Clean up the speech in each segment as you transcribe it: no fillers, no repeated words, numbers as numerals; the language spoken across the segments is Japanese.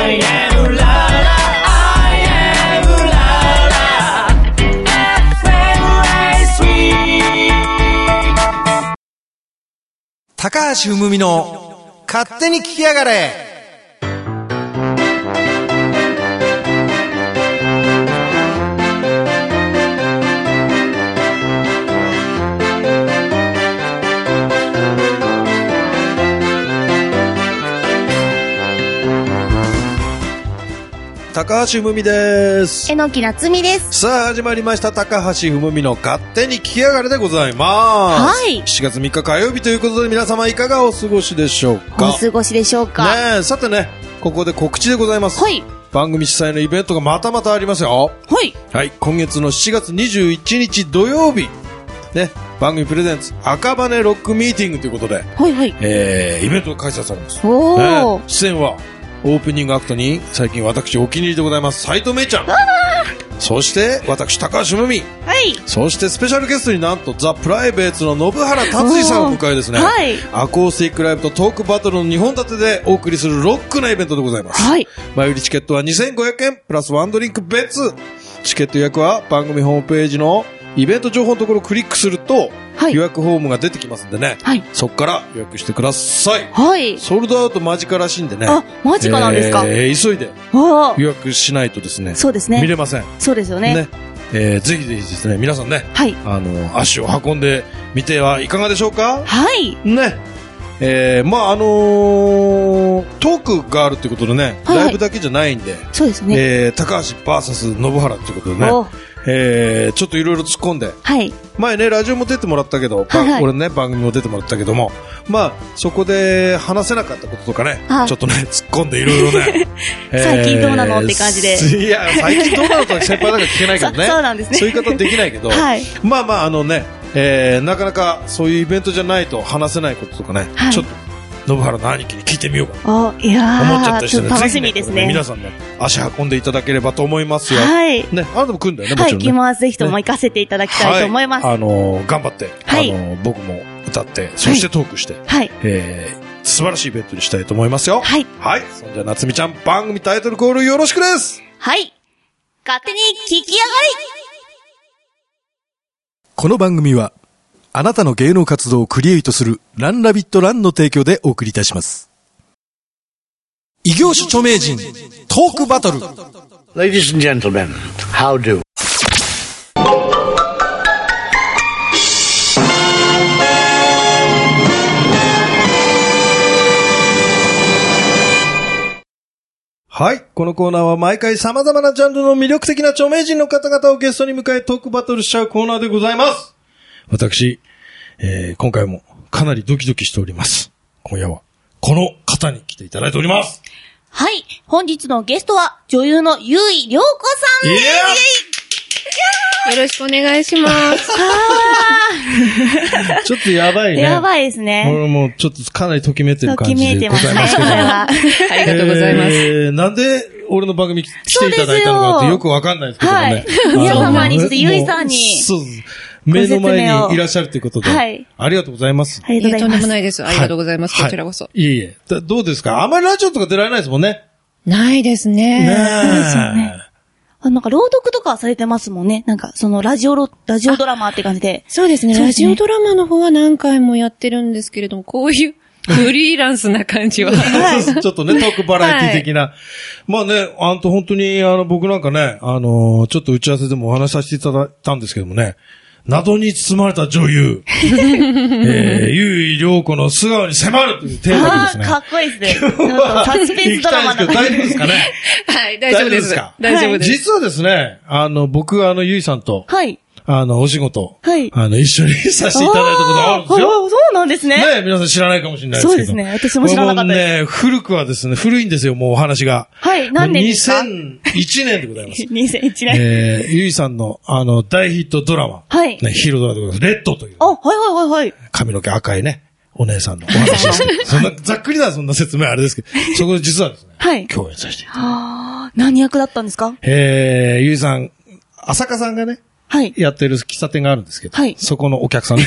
I am la la I am la la FM 高橋文美の勝手に聞きやがれ。高橋文美です。 榎木夏美です。 さあ始まりました高橋文美の勝手に聞きやがれでございます。はい。7月3日火曜日ということで皆様いかがお過ごしでしょうか。 お過ごしでしょうか。 ねえ、さてね、ここで告知でございます。 はい。 番組主催のイベントがまたまたありますよ。 はい。 はい。今月の7月21日土曜日。ね。番組プレゼンツ赤羽ロックミーティングということで。 はいはい。 イベントが開催されます。 おー。 ね、出演は、オープニングアクトに最近私お気に入りでございます斉藤芽衣ちゃん、そして私高橋文美、 はい、 そしてスペシャルゲストになんとザ・プライベーツの信原達司さんを迎えですね、 はい、 アコースティックライブとトークバトルの2本立てでお送りするロックなイベントでございます、はい、前売りチケットは2500円プラスワンドリンク別。チケット予約は番組ホームページのイベント情報のところをクリックすると、はい、予約フォームが出てきますんでね、はい、そこから予約してください。はい。ソールドアウト間近らしいんでね。 あ、間近なんですか。 急いで予約しないとですね。 そうですね。 見れません。 そうですよね。 ね。ぜひぜひですね、皆さんね、はい、足を運んでみてはいかがでしょうか。はい。ね。まあトークがあるってことでね、はいはい、ライブだけじゃないんで、 そうですね。 高橋 VS 信原ってことでね。ちょっといろいろ突っ込んで、はい、前ねラジオも出てもらったけど、はいはい、俺ね番組も出てもらったけども、まあそこで話せなかったこととかね、ちょっとね突っ込んでいろいろね最近どうなのって感じで、 いや最近どうなのと先輩だから聞けないけどねそうなんですね、 そういう方できないけど、はい、まあまあね、なかなかそういうイベントじゃないと話せないこととかね、はい、ちょっと信原の兄貴に聞いてみようかな、いや思っちゃったりしてね、 楽しみですね。 皆さんね足運んでいただければと思いますよ。はい。ね、あなたも来るんだよね、もちろんね。 はい、来ます。ぜひとも行かせていただきたいと思います。 はい、頑張って、はい、僕も歌って、そしてトークして、はい、素晴らしいイベントにしたいと思いますよ。はい。はい。そんじゃ夏美ちゃん、番組タイトルコールよろしくです。 はい。勝手に聞きやがれ。 この番組は、あなたの芸能活動をクリエイトするランラビットランの提供でお送りいたします。異業種著名人トークバトル。 Ladies and gentlemen, how do? はい。このコーナーは毎回様々なジャンルの魅力的な著名人の方々をゲストに迎えトークバトルしちゃうコーナーでございます。私、今回もかなりドキドキしております。今夜はこの方に来ていただいております。 はい。本日のゲストは女優の由井涼子さんです。 よろしくお願いします。 ちょっとやばいね。 やばいですね。 俺もちょっとかなりときめいてる感じでございますけど。 ありがとうございます。 なんで俺の番組来ていただいたのかってよくわかんないですけどね。はい。 皆様にして由井さんに。 そうです。目の前にいらっしゃるということで。はい。ありがとうございます。 ありがとうございます。 とんでもないです。ありがとうございます。こちらこそ。 いえいえ。どうですか？あんまりラジオとか出られないですもんね。 ないですね。 そうですよね。なんか朗読とかされてますもんね。なんかそのラジオドラマって感じで。 そうですね。ラジオドラマの方は何回もやってるんですけれども、こういうフリーランスな感じは。 ちょっとね、トークバラエティ的な。はい、まあね、本当に僕なんかね、ちょっと打ち合わせでもお話しさせていただいたんですけどもね、謎に包まれた女優、由井涼子の素顔に迫るというテーマですね。 かっこいいですね。サスペンスドラマなんで。 大丈夫ですかね。 はい、大丈夫です。大丈夫です。 実はですね、僕由井さんと、はい。お仕事、はい。一緒にさせていただいたことがあるんですよ。 そうなんですね。 ね、皆さん知らないかもしれないですけど。 そうですね。私も知らなかったです。 ね、古くはですね、古いんですよ、もうお話が。 はい、何年ですか？ 2001年でございます。 2001年。 ゆいさんの、大ヒットドラマ。はい。ね、ヒーロードラマでございます。レッドという。 あ、はい。 髪の毛赤いね、お姉さんのお話です。そんな、ざっくりなそんな説明あれですけど、そこで実はですね、はい。共演させていただいて。 何役だったんですか？ ゆいさん、浅香さんがね、はい。やってる喫茶店があるんですけど、はい。そこのお客さん。ち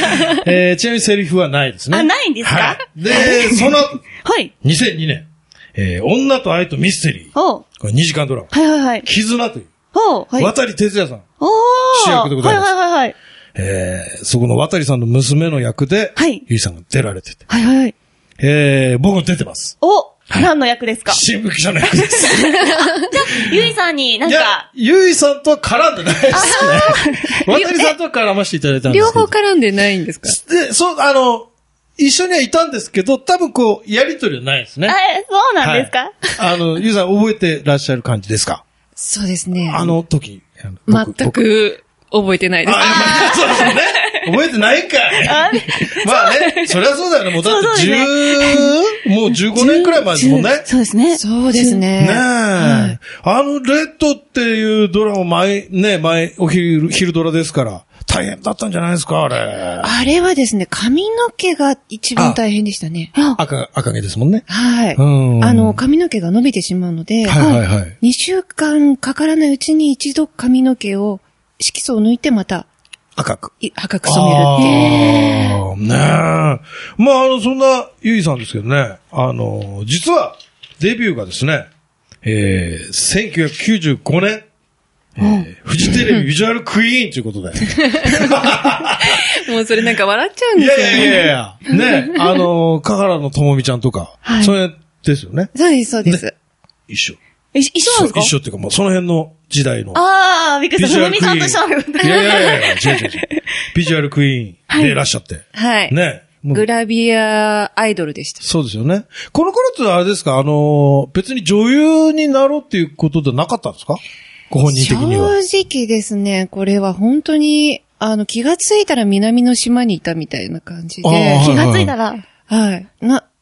なみにセリフはないですね。 あ、ないんですか？ はい。で、その、はい。2002年、 女と愛とミステリー。これ2時間ドラマ。 はいはいはい。 絆という。 はい。 渡哲也さん。主役でございます。 はいはいはい。 そこの渡さんの娘の役で、 はい。 ゆいさんが出られてて。 はいはい。 僕も出てます。 何の役ですか？ 新聞記者の役です。 じゃあ、ゆいさんになんか。いや、 ゆいさんとは絡んでないですね。渡さんとは絡ませていただいたんですけど。 両方絡んでないんですか？ で、一緒にはいたんですけど、多分やりとりはないですね。 そうなんですか？ ゆいさん覚えてらっしゃる感じですか？ そうですね。 時。 全く覚えてないです。 そうですね。覚えてないんかい。まあね、そりゃそうだよね。もうだってもう15年くらい前ですもんね。 そうですね。 そうですね。 ねえ。レッドっていうドラマお昼ドラですから、大変だったんじゃないですか、あれ。 あれはですね、髪の毛が一番大変でしたね。 赤毛ですもんね。 はい。髪の毛が伸びてしまうので、2週間かからないうちに一度髪の毛を、色素を抜いてまた、赤く染めるっていう。 ねえ。まあ、そんなゆいさんですけどね、実は、デビューがですね、1995年、フジテレビビジュアルクイーンということで。 もうそれなんか笑っちゃうんですよね。 いや。ね、香原のともみちゃんとか、それですよね。 そうです、そうです。 一緒。 一緒なんですか？ 一緒っていうか、もうその辺の時代の。 びっくりした。ともみちゃんと一緒なんだ。 いや、違う。ビジュアルクイーンでいらっしゃって。 はい。 ね。 グラビアアイドルでした。 そうですよね。この頃ってあれですか、別に女優になろうっていうことでなかったんですか？ご本人的には。 正直ですね、これは本当に、気がついたら南の島にいたみたいな感じで。 気がついたらはい。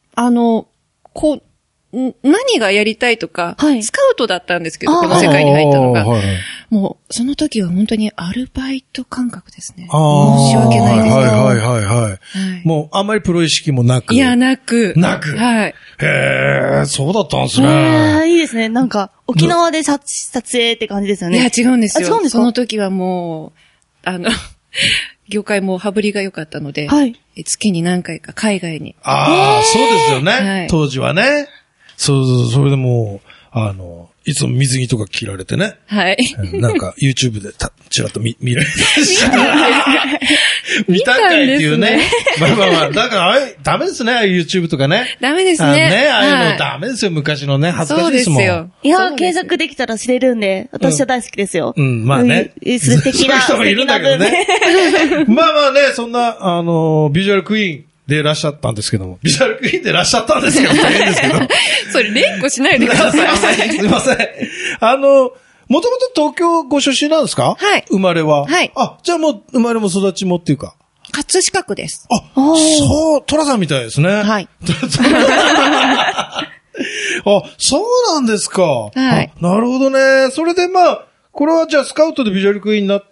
何がやりたいとか、スカウトだったんですけど、この世界に入ったのが。もう、その時は本当にアルバイト感覚ですね。申し訳ないですけど。 はい。もう、あんまりプロ意識もなく。 いや、なく。 はい。そうだったんですね。 いいですね。なんか、沖縄で撮影って感じですよね。 いや、違うんですよ。 違うんですか？ その時はもう、業界も羽振りが良かったので、月に何回か海外に。 そうですよね。当時はね。それでもう、いつも水着とか着られてね。 はい。 なんか YouTube でちらっと見られて見たんかいっていうね。まあ。だからダメですね、YouTube とかね。 ダメですね。 ああいうのダメですよ、昔のね。恥ずかしいですもん。そうですよ。 いや、継続できたら知れるんで、私は大好きですよ。 まあね。 素敵な。 そういう人もいるんだけどね。まあね、そんな、ビジュアルクイーン。でいらっしゃったんですけども。ビジュアルクイーンでいらっしゃったんですけど、大変ですけど。 それ連呼しないでください。 すいません。もともと東京ご出身なんですか？ はい。 生まれは。 はい。 じゃあもう、生まれも育ちもっていうか。 葛飾区です。 そう、トラさんみたいですね。 はい。 そうなんですか。 はい。 なるほどね。それでこれはじゃあスカウトでビジュアルクイーンになって、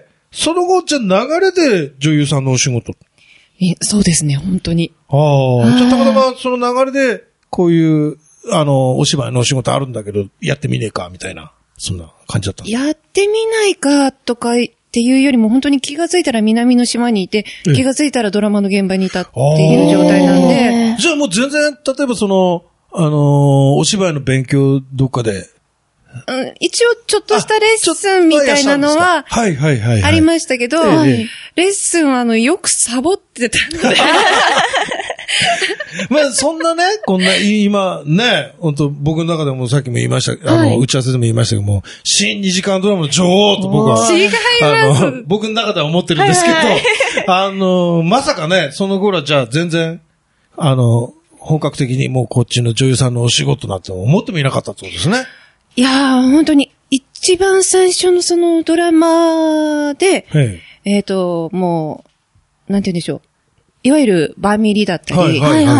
その後、じゃあ流れで女優さんのお仕事。 そうですね、本当に。 じゃあたまたまその流れで、こういう、お芝居のお仕事あるんだけど、やってみねえか、みたいな、そんな感じだったんですか？ やってみないか、とかっていうよりも、本当に気がついたら南の島にいて、気がついたらドラマの現場にいたっていう状態なんで。 じゃあもう全然、例えばお芝居の勉強どっかで、 一応ちょっとしたレッスンみたいなのは、ありましたけど、レッスンはよくサボってたので。 そんなね、こんな、今ね、本当僕の中でもさっきも言いました、打ち合わせでも言いましたけども、新2時間ドラマの女王と僕は、 違います。 僕の中では思ってるんですけど、まさかね、その頃はじゃあ全然、本格的にもうこっちの女優さんのお仕事なんて思ってもいなかったってことですね。 いやー、本当に、一番最初のそのドラマで、もう、なんて言うんでしょう。いわゆるバーミリだったり、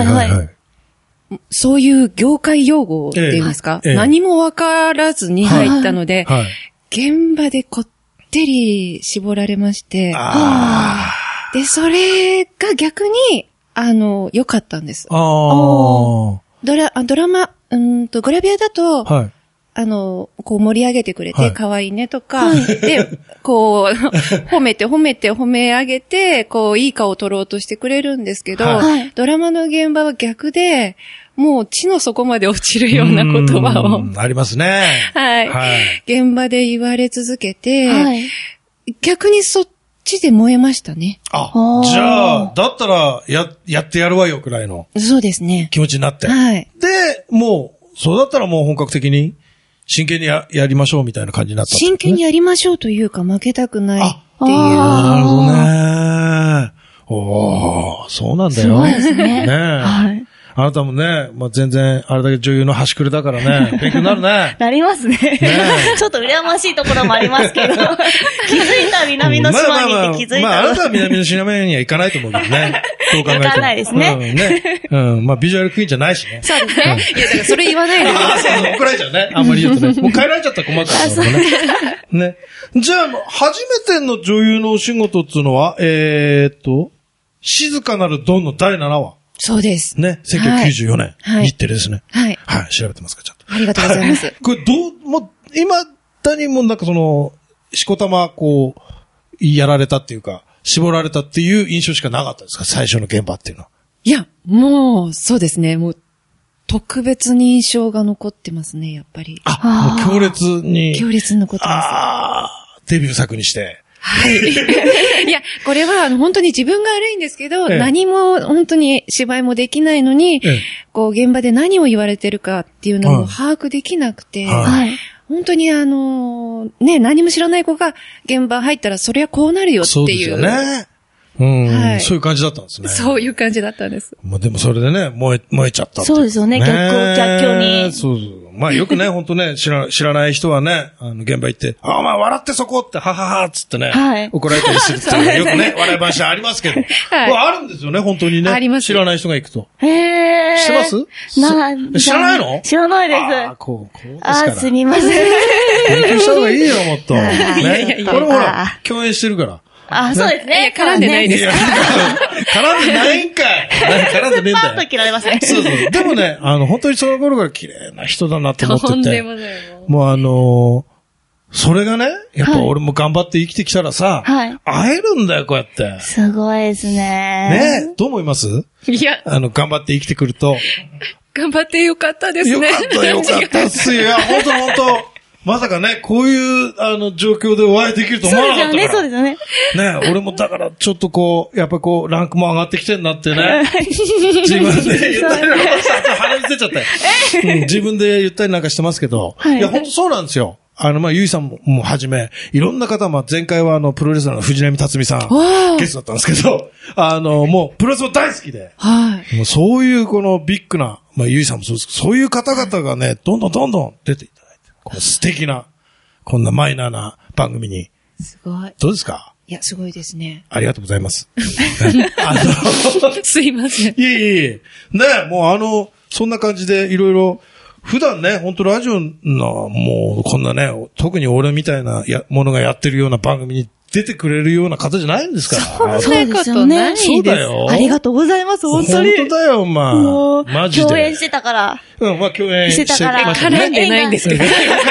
そういう業界用語って言いますか、何もわからずに入ったので、現場でこってり絞られまして、で、それが逆に、良かったんです。 ドラマ、グラビアだと、 こう盛り上げてくれて、可愛いねとか、で、こう、褒め上げて、こう、いい顔を取ろうとしてくれるんですけど、ドラマの現場は逆で、もう地の底まで落ちるような言葉を。 ありますね。 はい。現場で言われ続けて、逆にそっちで燃えましたね。 じゃあ、だったら、やってやるわよくらいの。 そうですね。 気持ちになって。 はい。 で、もう、そうだったらもう本格的に、真剣にやりましょうみたいな感じになった、ね。 真剣にやりましょうというか負けたくないっていう。 なるほどね。そうなんだよ。 そうですね。 はい。あなたもね、まあ、全然、あれだけ女優の端くれだからね、勉強になるね。 なりますね。ちょっと羨ましいところもありますけど、気づいた南の島にって気づいた。 まあ、あなたは南の島には行かないと思うけどね。そう考えても。 行かないですね。 まあ、ビジュアルクイーンじゃないしね。 そうですね。 いや、だからそれ言わないで。 怒られちゃうね。あんまり言うとね。もう帰られちゃったら困っちゃうからね。ね。じゃあ、初めての女優のお仕事っていうのは、静かなるドンの第7話。 そうです。 ね。1994年。日テレですね。 はい。 はい。調べてますか、ちゃんと。 ありがとうございます。 これもう、今だにもなんかしこたま、こう、やられたっていうか、絞られたっていう印象しかなかったですか、最初の現場っていうのは。 いや、もう、そうですね。もう、特別に印象が残ってますね、やっぱり。 もう強烈に。 強烈に残ってます。 デビュー作にして。 はい。いや、これは本当に自分が悪いんですけど、何も本当に芝居もできないのに、こう現場で何を言われてるかっていうのを把握できなくて、本当にね、何も知らない子が現場入ったらそりゃこうなるよっていう。そうですよね。そういう感じだったんですね。 そういう感じだったんです。 まあでもそれでね、燃えちゃったって。 そうですよね、逆境に。 そう。まあよくね、ほんとね、知らない人はね、現場行って、お前笑ってそこって、ははは、つってね、怒られたりするっていう、よくね、笑い話ありますけど。あるんですよね、本当にね。あります。知らない人が行くと。知ってます？知らないの？ 知らないです。 こうですから。 すみません。 勉強した方がいいよ、もっと。ね。これもほら、共演してるから。 そうですね。 絡んでないです。 絡んでないんかい。絡んでねえんだよ。 パーッと切られますね。 そう。でもね、本当にその頃から綺麗な人だなと思ってて。 とんでもないもうそれがね、やっぱ俺も頑張って生きてきたらさ、会えるんだよ、こうやって。 すごいですね。 ね、どう思います？ いや。 頑張って生きてくると。 頑張ってよかったですね。 よかったっすよ。いや、本当。まさかね、こういう、状況でお会いできると思わなかったから。 そうですよね。 ね、俺もだから、ちょっとこう、やっぱこう、ランクも上がってきてんなってね。自分で言ったりなんかした。鼻水出ちゃったよ。自分で言ったりなんかしてますけど。いや、本当そうなんですよ。ゆいさんもはじめ、いろんな方、前回はプロレスラーの藤波辰巳さん、ゲストだったんですけど、もう、プロレスも大好きで。もうそういうこのビッグな、ゆいさんもそうですけど、そういう方々がね、どんどん出ていただいて、この素敵な、こんなマイナーな番組に。 すごい。 どうですか？ いや、すごいですね。 ありがとうございます。 すいません。 いえ。ね、もうそんな感じでいろいろ、普段ね、本当ラジオの、もうこんなね、特に俺みたいなものがやってるような番組に出てくれるような方じゃないんですから。 そうですよね。 そうだよ。 ありがとうございます、本当に。 本当だよ、もうマジで。 共演してたから。 共演してたから。 絡んでないんですけど。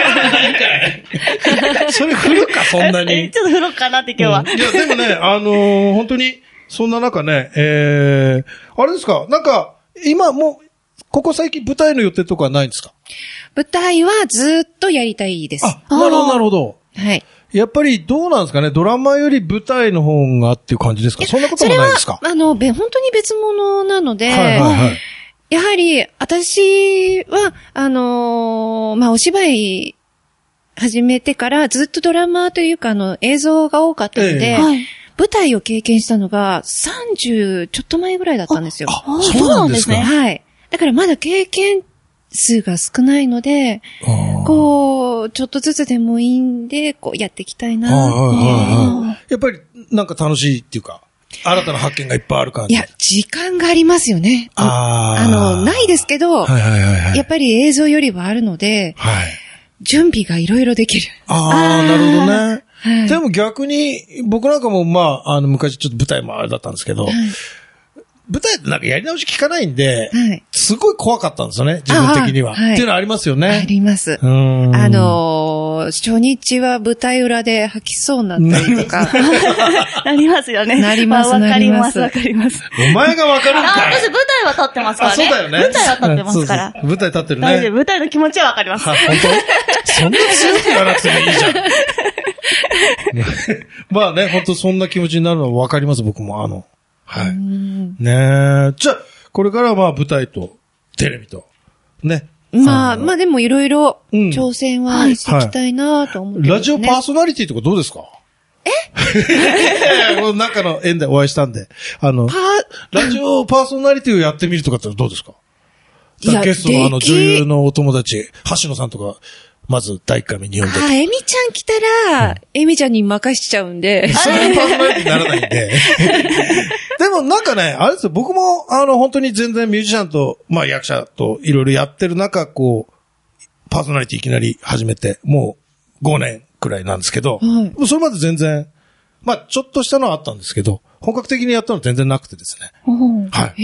それ振るか、そんなに。 ちょっと振ろうかなって今日は。 いや、でもね、本当に、そんな中ね、あれですか、なんか、今もう、ここ最近舞台の予定とかはないんですか？ 舞台はずっとやりたいです。 なるほど。 はい。 やっぱりどうなんですかね、ドラマより舞台の方がっていう感じですか？そんなこともないですか？ 本当に別物なので、やはり、私は、お芝居始めてからずっとドラマというか映像が多かったので、舞台を経験したのが30ちょっと前ぐらいだったんですよ。 そうなんですね。 はい。だからまだ経験数が少ないので、こう、ちょっとずつでもいいんで、こうやっていきたいな。 やっぱりなんか楽しいっていうか、新たな発見がいっぱいある感じ。 いや、時間がありますよね。ないですけど、やっぱり映像よりはあるので、準備がいろいろできる。 なるほどね。でも逆に、僕なんかも昔ちょっと舞台もあれだったんですけど、 舞台ってなんかやり直し聞かないんで、はい、すごい怖かったんですよね、自分的には。はい、っていうのはありますよね。 あります。初日は舞台裏で吐きそうになったりとか。 なりますよね。 なります、 わかります、わかります。 お前がわかるんかい。 私舞台は立ってますからね。 そうだよね。 舞台は立ってますから。 そう舞台立ってるね。 大丈夫、舞台の気持ちはわかります。 本当そんな強く言わなくてもいいじゃん。まあね、本当そんな気持ちになるのはわかります、僕も。はい。ねえ。じゃあ、これからはまあ舞台とテレビと、ね。 まあでもいろいろ挑戦はしていきたいなと思って、ねラジオパーソナリティとかどうですか？中の縁でお会いしたんで、ラジオパーソナリティをやってみるとかってどうですか？ゲストの女優のお友達、橋野さんとか、まず第1回目に呼んで。 エミちゃん来たら、エミちゃんに任しちゃうんで。 そういうパーソナリティにならないんで。でもなんかね、あれですよ、僕も本当に全然ミュージシャンと、まあ役者といろいろやってる中、こう、パーソナリティいきなり始めて、もう5年くらいなんですけど、それまで全然、まあちょっとしたのはあったんですけど、本格的にやったのは全然なくてですね。 はい。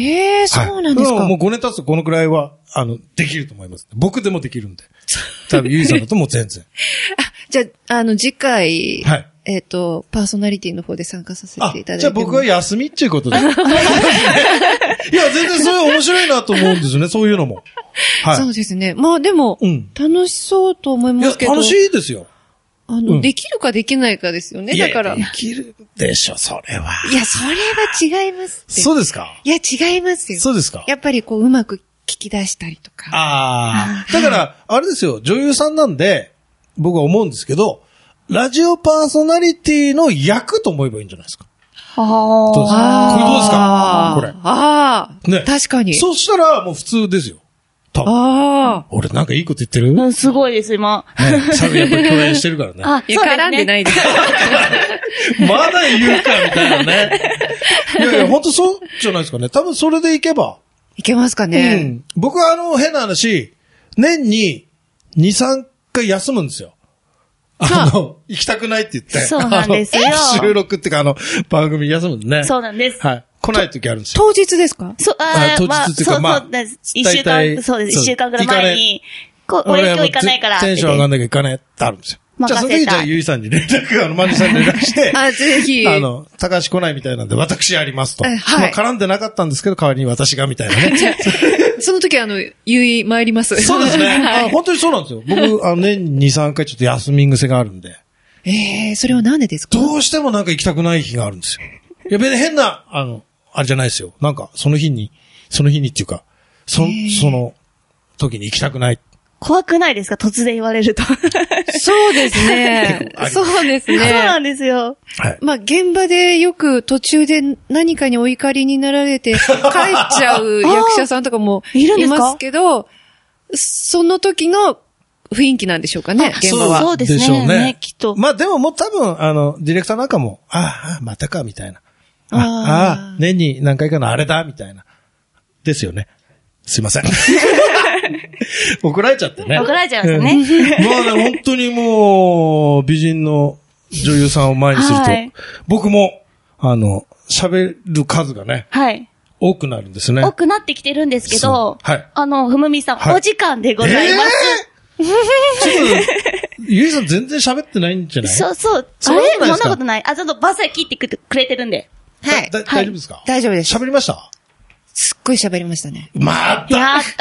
そうなんですか。 もう5年経つとこのくらいは、できると思います。僕でもできるんで。多分、ゆいさんだともう全然。 じゃあ、次回、はい。パーソナリティの方で参加させていただいて。 じゃあ僕は休みっていうことで。いや、全然それ面白いなと思うんですよね、そういうのも。 はい。そうですね。まあでも、楽しそうと思いますけど。 いや、楽しいですよ。 できるかできないかですよね。だから。 できるでしょ、それは。 いや、それは違いますって。 そうですか？ いや、違いますよ。 そうですか？ やっぱりうまく聞き出したりとか。 だから、あれですよ、女優さんなんで、僕は思うんですけど、ラジオパーソナリティの役と思えばいいんじゃないですか。どうですか？これどうですか？これ。 ね。確かに。 そしたら、もう普通ですよ。俺なんかいいこと言ってる？ すごいです、今。 サブやっぱり共演してるからね。 絡んでないです。 まだ言うか、みたいなね。いやいや、ほんとそうじゃないですかね。多分それでいけば。 いけますかね。 僕は変な話、年に2、3回休むんですよ。行きたくないって言って。 そうなんですよ。 収録っていうか番組休むんでね。 そうなんです。 はい。来ない時あるんですよ。 当日ですか？ 当日っていうか、まあ。 一週間、そうです。一週間くらい前に、俺今日行かないから。 テンション上がんなきゃ行かないってあるんですよ。じゃあその時じゃあゆいさんに連絡、マネさんに連絡して。 ぜひ。 高橋来ないみたいなんで私やりますと。まあ絡んでなかったんですけど、代わりに私がみたいなね。 その時ゆい参ります。 そうですね。本当にそうなんですよ。僕、年に2、3回ちょっと休み癖があるんで。 それはなんでですか？ どうしてもなんか行きたくない日があるんですよ。いや、別に変な、あれじゃないですよ。なんか、その日にっていうか、その時に行きたくない。 怖くないですか？突然言われると。 そうですね。そうですね。 そうなんですよ。 はい。 まあ、現場でよく途中で何かにお怒りになられて帰っちゃう役者さんとかもいますけど、その時の雰囲気なんでしょうかね、現場は。 そうですね。 でしょうね。 きっと。 まあでももう多分、ディレクターなんかも、またか、みたいな。年に何回かのあれだ、みたいな。ですよね。すいません。怒られちゃってね。 怒られちゃいますね。 まあね、本当にもう、美人の女優さんを前にすると、僕も、喋る数がね、多くなるんですね。 多くなってきてるんですけど、 はい。 ふむみさん、お時間でございます。 ちょっと、ゆいさん全然喋ってないんじゃない？ そう。あれそんなことない。ちょっとバッサリ切ってくれてるんで。 はい。 大丈夫ですか？ 大丈夫です。 喋りました？ すっごい喋りましたね。 やった。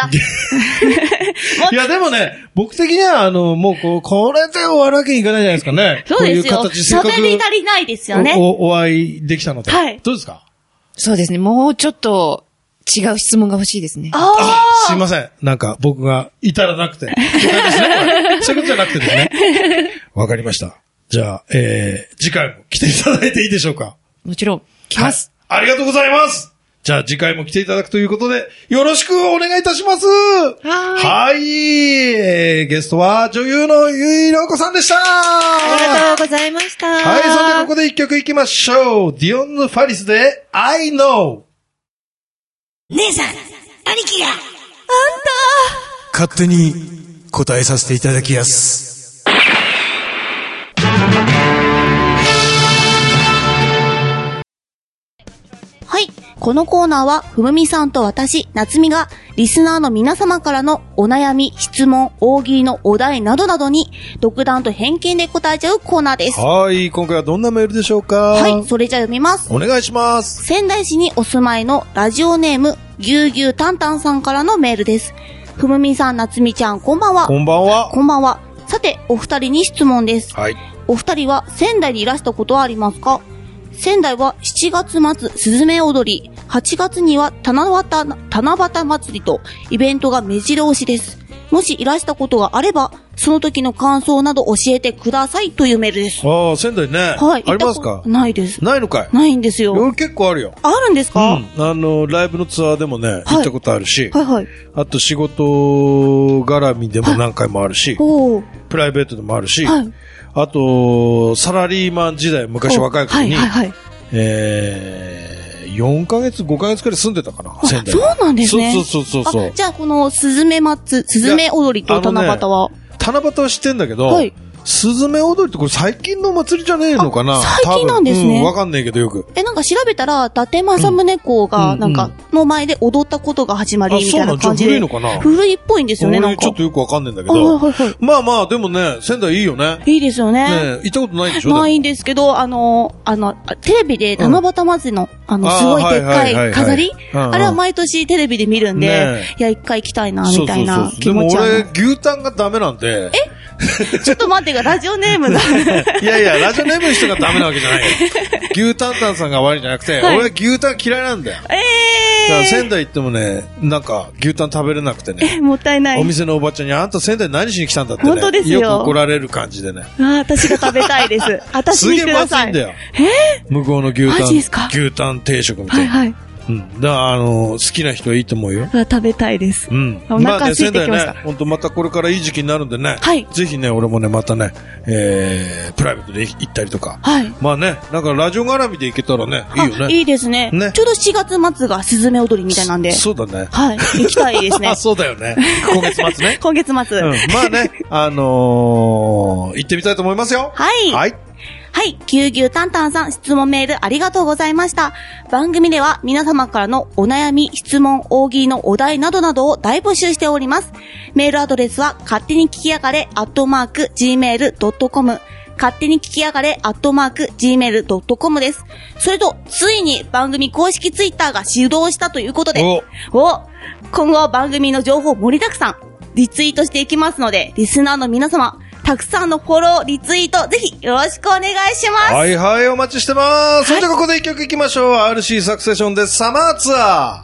いや、でもね、僕的には、もうこれで終わるわけにいかないじゃないですかね。 そうですよ。 こういう形、せっかく喋り足りないですよね。 お会いできたので。 はい。 どうですか？ そうですね。もうちょっと違う質問が欲しいですね。 すいません。なんか僕が至らなくて。そういうことじゃなくてですね。わかりました。じゃあ、次回も来ていただいていいでしょうか？ もちろん、来ます。 ありがとうございます。じゃあ次回も来ていただくということで、よろしくお願いいたします。はい。ゲストは女優のゆいりょうこさんでした。 ありがとうございました。 はい、それではここで一曲いきましょう。ディオンヌ・ファリスで、I know。 姉さん、兄貴が、 勝手に答えさせていただきやす。 はい。 このコーナーは、ふむみさんと私、なつみが、リスナーの皆様からのお悩み、質問、大喜利のお題などなどに、独断と偏見で答えちゃうコーナーです。 はい、今回はどんなメールでしょうか？ はい、それじゃあ読みます。 お願いします。 仙台市にお住まいのラジオネーム、ぎゅうぎゅうたんたんさんからのメールです。ふむみさん、なつみちゃん、こんばんは。 こんばんは。 こんばんは。さて、お二人に質問です。 はい。 お二人は仙台にいらしたことはありますか？仙台は7月末すずめ踊り、8月には七夕祭りとイベントが目白押しです。もしいらしたことがあれば、その時の感想など教えてくださいというメールです。 ああ、仙台ね。 はい。 ありますか？ ないです。 ないのかい？ ないんですよ。 俺結構あるよ。 あるんですか？ うん。ライブのツアーでもね、行ったことあるし。 はいはい。 あと仕事絡みでも何回もあるし。プライベートでもあるし。はい。あと、サラリーマン時代、昔若い頃に。はいはいはい。4ヶ月、5ヶ月くらい住んでたかな、仙台。 そうなんですね。 そう。 じゃあ、このすずめ踊りと七夕は、 七夕は知ってんだけど、はい。すずめ踊りってこれ最近の祭りじゃねえのかな？ 最近なんですね。 わかんないけどよく。 なんか調べたら、伊達政宗公が、なんか、の前で踊ったことが始まり、みたいな感じで。 古いのかな？ 古いっぽいんですよね、なんか。 ちょっとよくわかんないんだけど。まあまあ、でもね、仙台いいよね。 いいですよね。 ね、行ったことないでしょ？ ないんですけど、テレビで七夕祭りの、すごいでっかい飾り？あれは毎年テレビで見るんで、いや、一回行きたいな、みたいな気持ちは。 でも俺、牛タンがダメなんで。 ちょっと待ってが、ラジオネームだ。 いやいや、ラジオネームの人がダメなわけじゃないよ。牛タンタンさんが悪いんじゃなくて、俺は牛タン嫌いなんだよ。だから仙台行ってもね、なんか牛タン食べれなくてね。 もったいない。 お店のおばちゃんに、あんた仙台何しに来たんだってね。 本当ですよ。 よく怒られる感じでね。 私が食べたいです。私にください。 すげえまずいんだよ。向こうの牛タン。 マジですか？ 牛タン定食みたいな。はいはい。うん。だから好きな人はいいと思うよ。 食べたいです。 うん。 お腹空いてきました。 本当またこれからいい時期になるんでね。 はい。 ぜひね、俺もね、またね、プライベートで行ったりとか。 はい。 まあね、なんかラジオ絡みで行けたらね、いいよね。 いいですね。ね。ちょうど7月末がすずめ踊りみたいなんで。 そうだね。 はい。行きたいですね。 そうだよね。今月末ね。 今月末。 うん。まあね、行ってみたいと思いますよ。 はい。 はい。 はい。ぎゅうぎゅうたんたんさん、質問メールありがとうございました。番組では皆様からのお悩み、質問、大喜利のお題などなどを大募集しております。メールアドレスは、勝手に聞きやがれ、@gmail.com。勝手に聞きやがれ、@gmail.com です。それと、ついに番組公式ツイッターが始動したということで、今後は番組の情報盛りだくさん、リツイートしていきますので、リスナーの皆様、たくさんのフォロー、リツイート、ぜひよろしくお願いします。 はいはい、お待ちしてます。それじゃここで一曲いきましょう。RC サクセションでサマーツア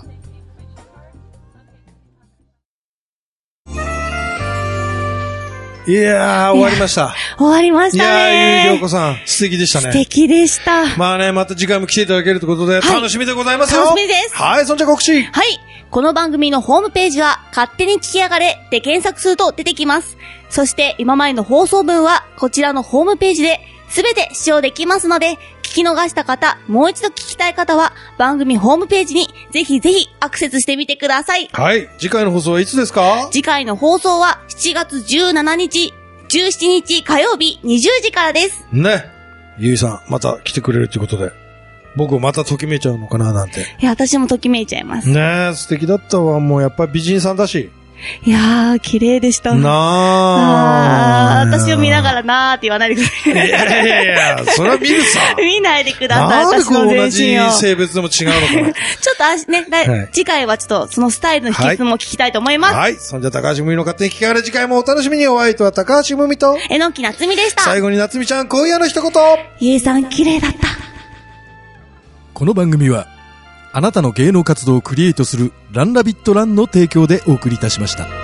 ー。いやー、終わりました。 終わりましたね。いやー、ゆうりょうこさん、素敵でしたね。 素敵でした。 まあね、また次回も来ていただけるということで、楽しみでございますよ。 楽しみです。 はい、そんじゃ告知。 はい。この番組のホームページは、勝手に聞きやがれで検索すると出てきます。そして今までの放送分は、こちらのホームページで、すべて視聴できますので、聞き逃した方、もう一度聞きたい方は、番組ホームページにぜひぜひアクセスしてみてください。 はい。次回の放送はいつですか？ 次回の放送は7月17日、17日火曜日20時からです。 ね。ゆいさん、また来てくれるということで。僕またときめいちゃうのかななんて。 いや、私もときめいちゃいます。 ねえ、素敵だったわ。もうやっぱり美人さんだし。 いやー、綺麗でした。 なー。 私を見ながらなーって言わないでください。 いや、それは見るさ。 見ないでください。 なんでこう同じ性別でも違うのかな。 ちょっとね、次回はちょっとそのスタイルの秘訣も聞きたいと思います。 はい。そんじゃ高橋むみの勝手に聞きやがれ、次回もお楽しみに。お相手は高橋むみと、 えのきなつみでした。 最後になつみちゃん、今夜の一言。 ゆうさん、綺麗だった。 この番組は、あなたの芸能活動をクリエイトするランラビットランの提供でお送りいたしました。